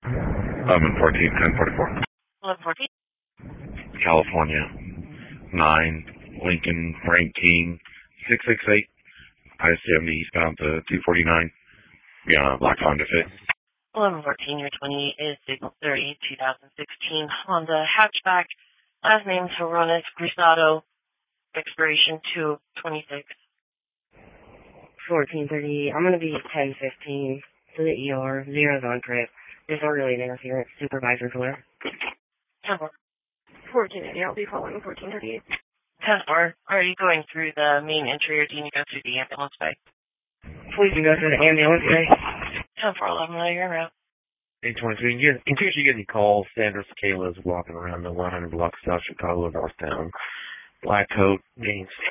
I'm in 1044. 1114. California. 9, Lincoln, Frank King, 668. I-70 eastbound to 249. Yeah, Black Honda Fit. 1114, your 28 is Signal 30, 2016 Honda hatchback. Last name Horones Cruzado. Expiration 2/26. 14:30. I'm going to be 10:15 to the ER. Zero's on trip. Disorderly interference. Supervisor Blair. 10-4. 14:80. I'll be following 14:38. 10-4. Are you going through the main entry or do you need to go through the ambulance bay? Please can go through the ambulance bay. 10-4-11, now you're en route. 823. In case you get any calls, Sandra Sakala is walking around the 100 block of South Chicago, Northtown. Black coat, jeans.